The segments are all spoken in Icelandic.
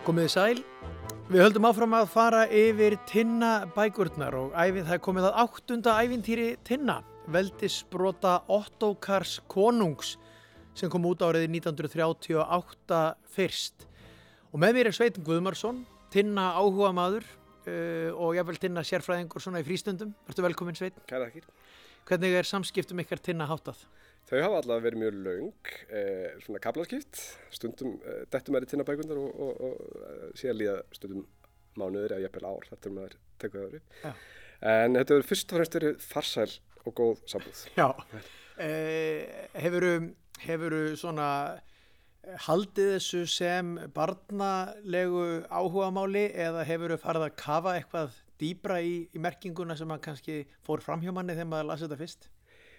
Komiði sæl. Við höldum áfram að fara yfir Tinna bækurnar og það er komið að 8. ævintýri Tinna, veldissprota Ottokars konungs sem kom út árið 1938 fyrst. Og með mér er Sveinn Guðmarsson, Tinna áhugamaður og jafnvel Tinna sérfræðingur svona í frístundum. Ertu velkominn, Sveinn? Kæra þakkir. Hvernig er samskiptum ykkar Tinna háttað? Þau hafa allavega verið mjög löng, svona kaflaskipt, stundum dettum í Tinna-bækurnar og síðan líða stundum mánuðir eða jafnvel ár, þar til maður tekur það upp. Já. En þetta hefur fyrst og fremst verið farsæl og góð sambúð. Já, hefurðu svona haldið þessu sem barnalegu áhugamáli eða hefurðu farið að kafa eitthvað dýpra í merkinguna sem að kannski fór fram hjá manni þegar maður las þetta fyrst?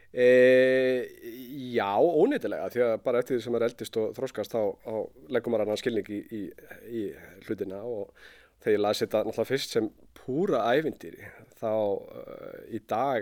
Já, óneitanlega, því að bara eftir því sem maður eldist og þroskast þá leggur maður annan skilning í hlutina og þegar ég las þetta náttúrulega fyrst sem púra ævintýri þá í dag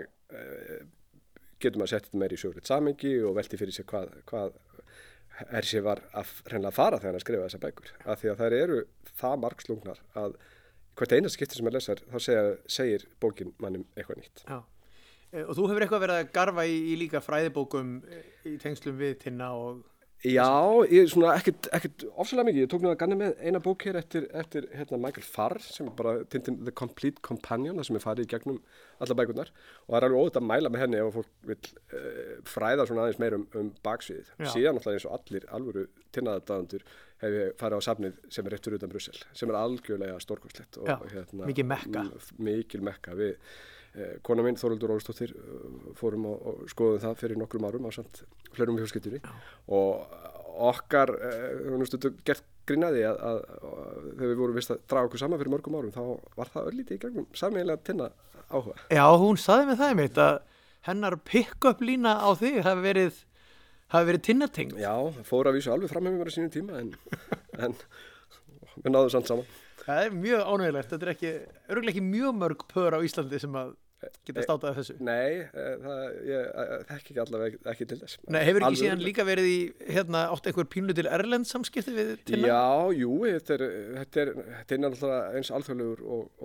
getur maður sett þetta meira í sögulegt samhengi og velti fyrir sig hvað Hersi var að hreinlega fara þegar hann skrifaði þessar bækur, af því að þær eru það margslungnar að hvert einasta skipti sem maður lesar þá segir bókin mannum eitthvað nýtt. Já. Og þú hefur eitthvað verið að garfa í líka fræðibókum í tengslum við Tinna og... Já, ég svona ekkert ofsalega mikið. Ég tók nú að ganni með eina bók hér eftir Michael Farr sem er bara Tintin The Complete Companion, það sem er farið í gegnum alla bækurnar og það er alveg óvægt að mæla með henni ef fólk vil fræða svona aðeins meir um baksviðið. Síðan náttúrulega eins og allir alvöru Tinna-aðdáendur hef ég farið á safnið sem er rétt fyrir utan Brussel, sem er algjörlega stórkostlegt og mikil mekka. Mikil mekka. Kona mín Þórhildur Ólafsdóttir fórum og skoðum það fyrir nokkrum árum ásamt fleirum í fjölskyldunni og okkar gert grínaði að þegar við vorum vist að draga okkur saman fyrir mörgum árum þá var það örlítið í gegnum sameiginlega Tinna áhuga. Já, hún sagði með það einmitt að hennar pick-up lína á þig hafi verið Tinna-tengd. Já, það fór að vísu alveg fram með mér á sínum tíma en við náðum samt saman. Það er mjög ánægilegt, þetta er örugglega ekki mjög mörg pör á Íslandi sem að geta státað þessu. Nei, ég þekki ekki allavega ekki til þess. Nei, hefur ekki síðan líka verið í átt einhver pínutil erlend samskipti við Tinna? Já, jú, þetta er náttúrulega eins alþjóðlegur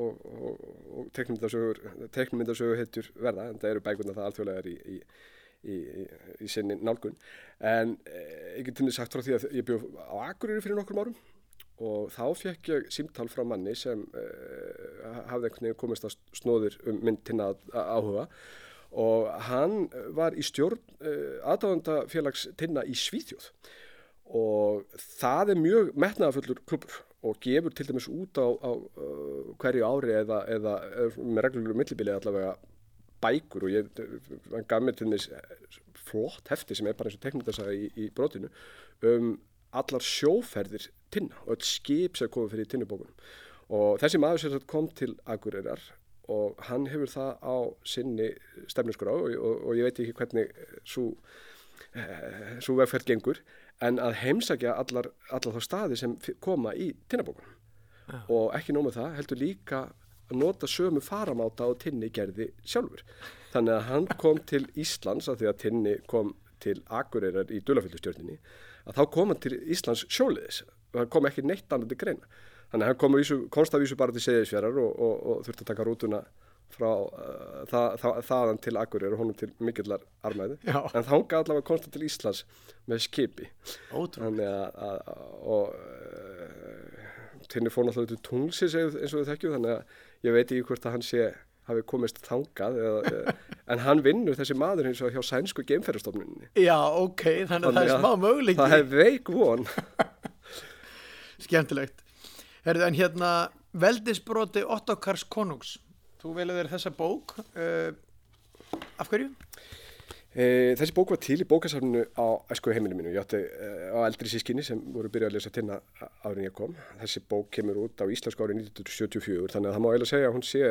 og teiknimyndasögur heitur verða, en það eru bækurnar það alþjóðlegar í sinni nálgun. En ég get til þess sagt frá því að ég bjó á Akureyri fyrir nokkrum árum og þá fékk ég símtal frá manni sem hafði einhvern veginn komist að snóðir mynd Tinna áhuga og hann var í stjórn aðdáendafélags Tinna í Svíþjóð og það er mjög metnaðarfullur klúbbur og gefur til dæmis út á hverju ári eða með reglulegu millibili allavega bækur og hann gaf mér til dæmis flott hefti sem er bara eins og teiknimyndasaga í brotinu allar sjóferðir Tinna og öll skip sem komið fyrir Tinnubókunum og þessi maður sem kom til Akureyrar og hann hefur það á sinni stefnuskrá og ég veit ekki hvernig sú vegferð gengur en að heimsækja allar þá staði sem koma í Tinnubókunum og ekki nóg með það heldur líka að nota sömu faramáta og Tinni gerði sjálfur þannig að hann kom til Íslands af því að Tinni kom til Akureyrar í Dularfjöllustjörninni að þá kom hann til Íslands sjóleiðis og það kom ekki neitt annað til greina. Þannig að hann komst að vísu bara til Seyðisfjarðar og þurfti að taka rútuna frá þaðan til Akureyrar og honum til mikillar armæði. Já. En þangað allavega komst hann til Íslands með skipi. Ótrúlega. Þannig að Tinni fór náttúrulega til tunglsins eins og við þekkjum þannig að ég veit ekki hvort að hann hafi komist þangað en hann vinnur þessi maður eins og hjá sænsku geimferðastofnuninni. Já, ok, þannig að það er smá möguleiki. Það er veik von. Skemmtilegt. Herðu, en veldissproti Ottokars konungs. Þú velur þér þessa bók. Af hverju? Þessi bók var til í bókasafninu á æsku heimili mínu. Ég átti á eldri sískinni sem voru byrjað að lesa Tinna árin ég kom. Þessi bók kemur út á íslensku árið 1974 þannig að það má eiginlega segja að hún sé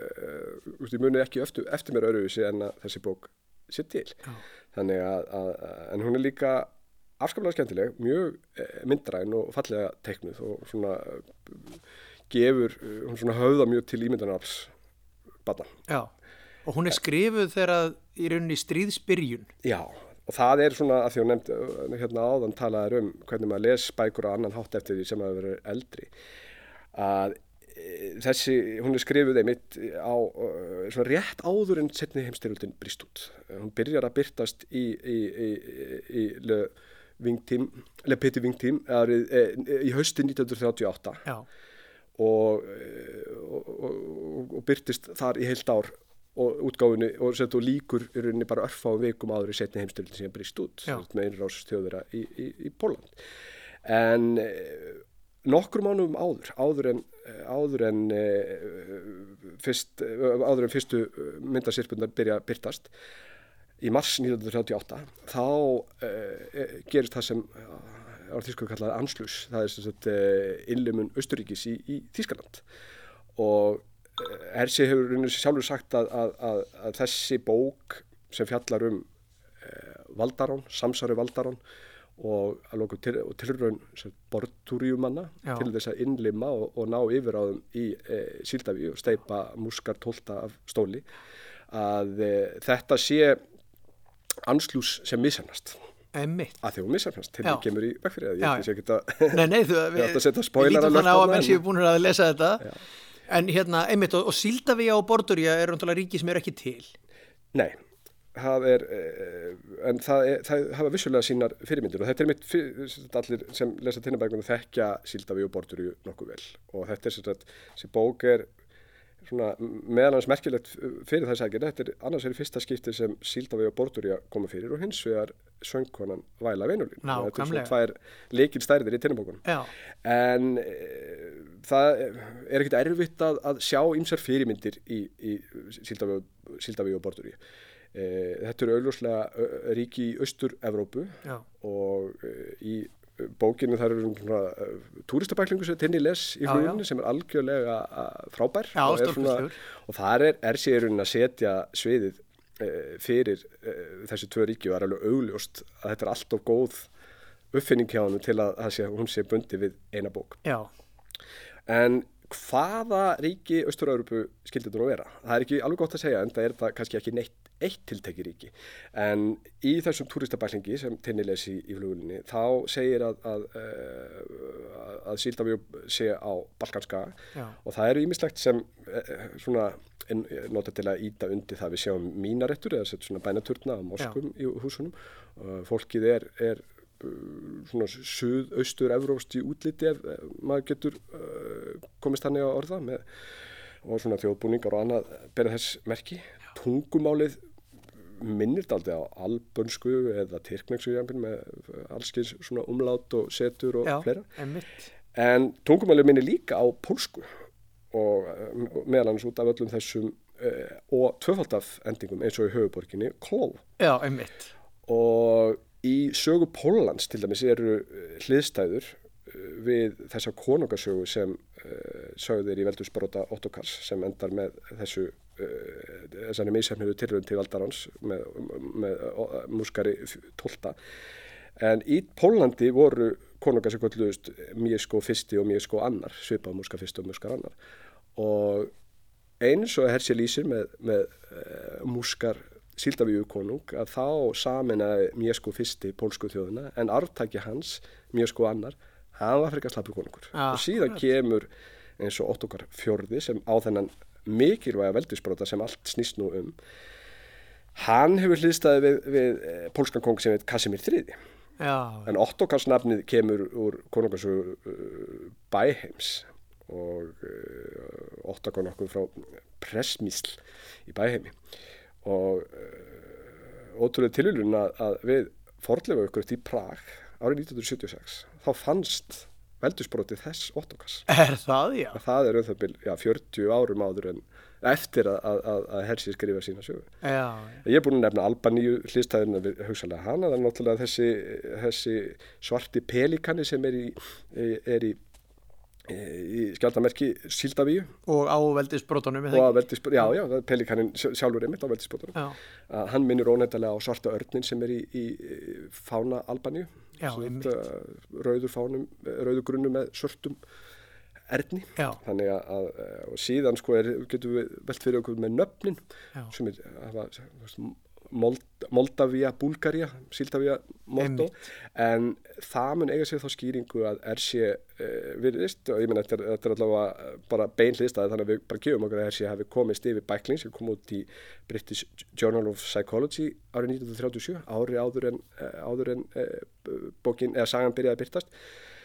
ég muni ekki eftir mér öðruvísi en að þessi bók sé til. Já. Þannig en hún er líka afskaplega skemmtileg, mjög myndræn og fallega teiknuð og svona hún svona höfða mjög til ímyndanarafls barna. Já. Og hún er skrifuð þegar í rauninni stríðsbyrjun. Já, og það svona að því hún nefndi hérna áðan talaði hvernig maður les bækur á annan hátt eftir því sem maður verður eldri að hún skrifuð einmitt á svona rétt áður en seinni heimsstyrjöldin brýst út. Hún byrjar að birtast í Le Petit Wingtim í haustin 1938 og birtist þar í heilt ár og útgáfunni og líkur í rauninni bara örfáum vikum áður í seinni heimsstyrjöldin sem brýst út með innrás Þjóðverja í Pólland. En nokkrum mánuðum áður en fyrstu myndasyrpurnar byrja að birtast í mars 1938 þá gerist það sem á þýsku kallað Anschluss, það innlimun Austurríkis í Þýskaland og Hersi hefur sjálfur sagt að þessi bók sem fjallar valdarán, samsæri valdarán og að lokum tilraun bortúríumanna til þess að innlima og ná yfiráðum í Síldavíu og steypa múskar 12 af stóli að þetta sé Anschluss sem misheppnast. Að því hún misheppnast til því kemur í veg fyrir það. Ég ætla ekki að setja spoiler alert. Við lítum þannig á að menn séu búin að lesa þetta. Já. En hérna, einmitt, og Síldavíu og Borduría náttúrulega ríki sem ekki til. Nei, en það hafa vissulega sínar fyrirmyndir og þetta einmitt allir sem lesa Tinnabækurnar þekkja Síldavíu og Borduríu nokkuð vel og þetta þessi bók svona meðal annars merkilegt fyrir þess aðgerð. Þetta annars fyrsta skipti sem Síldavíu og Borduría koma fyrir og hins vegar söngkonan Væla Venulín. Þetta svona 2 lykilstærðir í Tinnabókunum. En það ekkert erfitt að sjá ýmsar fyrirmyndir í Síldavíu og Borduríu. Þetta eru augljóslega ríki í Austur-Evrópu og í bókinu þar túristabæklingu sem Tinni les í hluginni sem algjörlega frábær og þar sér að setja sviðið fyrir þessi 2 ríki og það alveg augljóst að þetta allt of góð uppfinning hjá hann til að hún sé bundið við eina bók. En hvaða ríki Austur-Evrópu skyldi þetta nú vera? Það ekki alveg gott að segja en það það kannski ekki eitt tiltekið ríki. En í þessum túristabæklingi sem Tinni les í flugulinni þá segir að Síldavíu sé á Balkanskaga og það eru ýmislegt sem svona nota til að ýta undir það. Við sjáum mínarettur eða svona bænaturna á moskum í húsunum. Fólkið svona suðaustur-evrópskt í útliti ef maður getur komist þannig á orða og svona þjóðbúningar og annað bera þess merki. Tungumálið minnir dálítið á albönsku eða tyrknesku með allskins svona umlát og setur og fleira. En tungumálið minnir líka á pólsku og meðal annars út af öllum þessum og tvöfaldaf endingum eins og í höfuborginni Kló. Og í sögu Póllands til dæmis eru hliðstæður við þessa konungasögu sem sögðir í veldisbrota Ottokars sem endar með þessari misheppnuðu tilraun til valdarans með múskari 12. En í Póllandi voru konungar sem kölluðust Mieszko I og Mieszko II, svipað múskar 1 og múskar 2. Og eins og Hersi lýsir með múskar Síldavíu konung að þá sameinaði Mieszko I pólsku þjóðina en arftaki hans, Mieszko II, hann var frekar slappur konungur. Og síðan kemur eins og Ottokar 4. sem á þennan mikilvæga veldisbrota sem allt snýst nú Hann hefur hliðstæði við pólskan kong sem heit Kasimir 3. En Ottokars nafnið kemur úr konungasögu Bæheims og Ottokar nokkuð frá Presmísl í Bæheimi. Og ótrúlega tilviljun að við fornleifauppgröft í Prag árið 1976 þá fannst veldisbrotið þess Ottokars. Það, já? Það um það bil 40 árum áður en eftir að Hersi skrifa sína sögu. Ég er búin að nefna Albaníu hliðstæðuna við hugsanlega hana. Það náttúrulega þessi svarti pelíkani sem er í skjaldarmerki Síldavíu og á veldisbrotunum pelíkanin sjálfur einmitt á veldisbrotunum hann minnir óneitanlega á svarta örnin sem er í fána Albaníu rauður grunnu með svörtum erni þannig að og síðan getum við velt fyrir okkur með nöfnin sem Moldavía, Búlgaría, Síldavía motto, en það mun eiga sér þá skýringu að RC virðist, og ég menn þetta er allavega bara beinhliðstæði, þannig að við bara gefum okkur að RC hafi komist yfir bækling sem kom út í British Journal of Psychology árið 1937, ári áður en bókin, eða sagan byrjaði að birtast,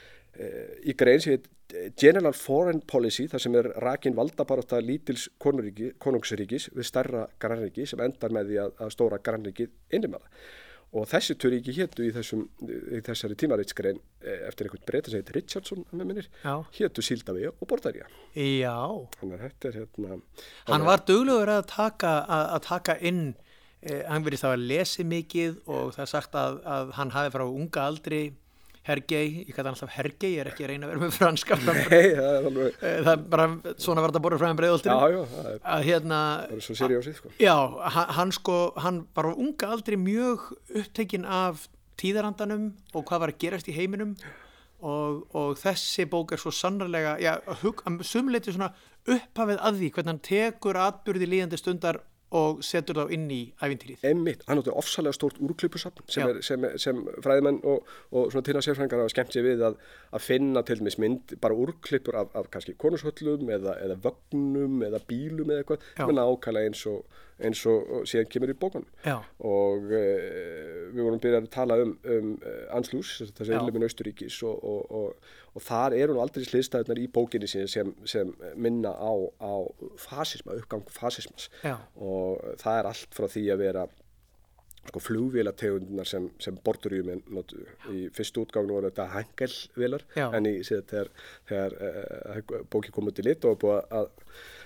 í grein sem heit General Foreign Policy, þar sem rakin valdabarátta lítils konungsríkis við stærra grannríki sem endar með því að stóra grannríkið innimæða. Og þessi tvö ríki hétu í þessari tímaritsgrein eftir einhvern breyta sem heit Richardson, með minnir, hétu Síldavía og Bordaría. Já. Þannig að þetta er Hann var duglegur að taka inn, hann verið þá að lesi mikið og það er sagt að hann hafi frá unga aldri Hergey, ég kallar hann alltaf Hergey, ég er ekki að reyna að vera með franska Nei, það er alveg það er bara svona var þetta borðið fræðum Breiðholtinu. Já, það er svo seriósið, sko. Já, hann var á unga aldri mjög upptekinn af tíðarandanum og hvað var að gerast í heiminum og þessi bók er svo sannarlega, sumleiti svona upphafið að því hvernig hann tekur atburði líðandi stundar og setur þá inn í ævintýrið. Einmitt, hann átti ofsalega stórt úrklippusafn sem fræðimenn og svona tína sérfræðingar hafa skemmt sér við að finna til dæmis mynd, bara úrklippur af kannski konungshöllum eða vögnum eða bílum eða eitthvað, menn ákala eins og síðan kemur í bókunum. Já. Og við vorum byrjað að tala um Anschluss, þessi innlimin Austurríkis og þar nú aldrei hliðstæðurnar í bókinni sem minna á fasisma, uppgang fasismas. Já. Og það er allt frá því að vera sko flugvélategundunar sem borduríumenn notuðu. Í fyrstu útgáfnu voru þetta Henkel-vélar, en í síðan þegar bókin kom út í lit og búið að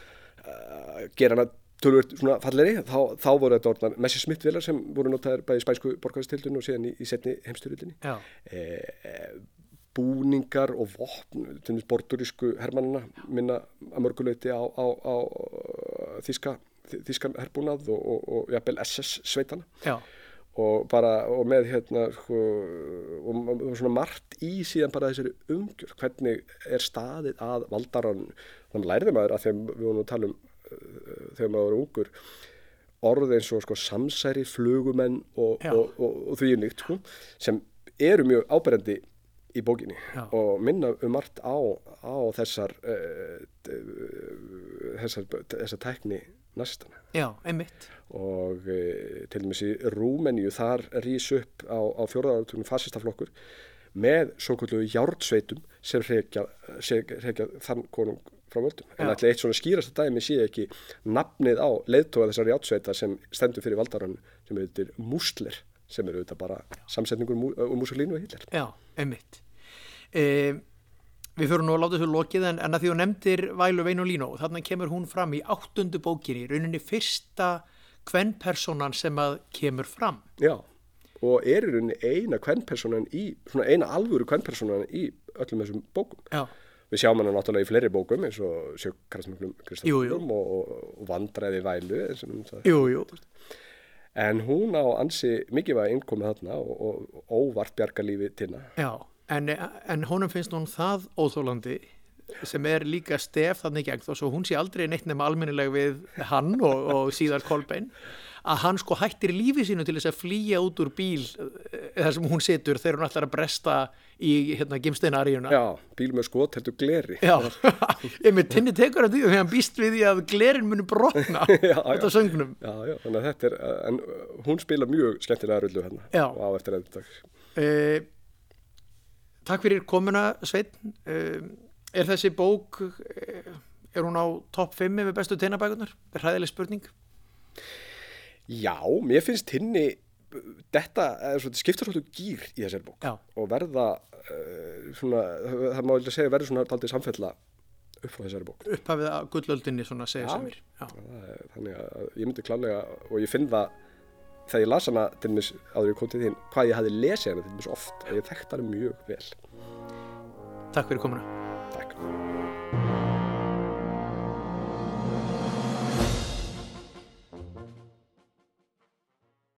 gera hana tölvöld svona fallegri, þá voru þetta orðnar Messerschmitt-vélar sem voru notaðar bæði í spænsku borgarastyrjöldinni og síðan í seinni heimsstyrjöldinni. Búningar og vopn, til dæmis bordurísku hermannana minna að mörguleyti á þýskan herbúnað og jafnvel SS-sveitana. Já. Og með og svona margt í síðan bara þessari umgjörð, hvernig er staðið að valdarann. Þannig lærði maður að þegar við vorum að tala þegar maður var ungur, orð eins og samsæri, flugumenn og því líkt, sem eru mjög áberandi í bókinni. Já. Og minna margt á þessar tækni nazistana. Já, einmitt. Og til dæmis í Rúmeníu þar rís upp á 4. áratugnum fasistaflokkur með svokölluðu járnsveitum sem hrekja þann konung frá völdum. En ætli eitt svona skýrasta dæmi sé ekki nafnið á leiðtoga þessar járnsveita sem stendur fyrir valdarann sem heitir Mústler, sem eru auðvitað bara samsetningur Mussolini og Hitler. Já, einmitt. Við förum nú að láta þessu lokið en að því þú nefndir Vælu Veinolino, þarna kemur hún fram í 8. bókinni, rauninni fyrsta kvenpersonan sem að kemur fram. Já, og í rauninni eina alvöru kvenpersonan í öllum þessum bókum. Já. Við sjáum hana náttúrulega í fleiri bókum eins og Sjökransmiklum Kristofferum og Vandræði Vælu. Jú. En hún á ansi mikilvæga innkomi þarna og óvart bjargar lífi Tinna. Já. En honum finnst hún það óþólandi sem líka stef þannig gegn þó svo hún sé aldrei neitt nema almennileg við hann og síðar Kolbeinn að hann hættir lífi sínu til þess að flýja út úr bíl þar sem hún situr þegar hún ætlar að bresta í gimsteinaríuna. Já, bíl með heldur gleri. Já, einmitt Tinni tekur þetta því þegar hann býst við því að glerin muni brotna út af söngnum. Já, þannig að þetta en hún spila mjög skemmtilega rullu hérna og á eftir endur. Takk fyrir komuna, Sveinn. Er þessi bók, hún á topp 5 yfir bestu Tinnabækurnar? Er hræðileg spurning? Já, mér finnst Tinni, þetta skiptar svolítið gír í þessari bók. Já. Og verða, það má vel segja, verður svona dálítið samfella upp frá þessari bók. Upphafið að gullöldinni, svona segja samir. Já, þannig að ég myndi klárlega, og ég finn það, þegar ég las hana til dæmis áður ég kom til þín, hvað ég hafði lesið hana til dæmis oft og ég þekkti hana mjög vel. Takk fyrir komuna. Takk.